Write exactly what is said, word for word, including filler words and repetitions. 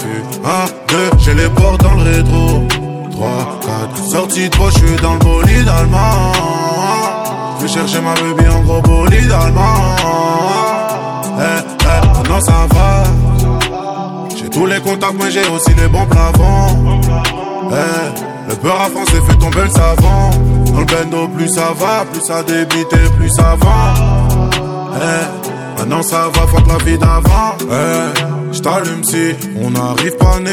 un, deux, j'ai les portes dans le rétro. trois, quatre, sortie de poche, j'suis dans le bolide allemand. Je vais chercher ma baby en gros bolide allemand. Eh, eh, maintenant ça va. J'ai tous les contacts, mais j'ai aussi les bons plafonds. Eh, le peur à français fait tomber le savant. Dans le bendo, plus ça va, plus ça débite et plus ça va. Eh, maintenant ça va, fuck la vie d'avant. Eh, j't'allume si on n'arrive pas à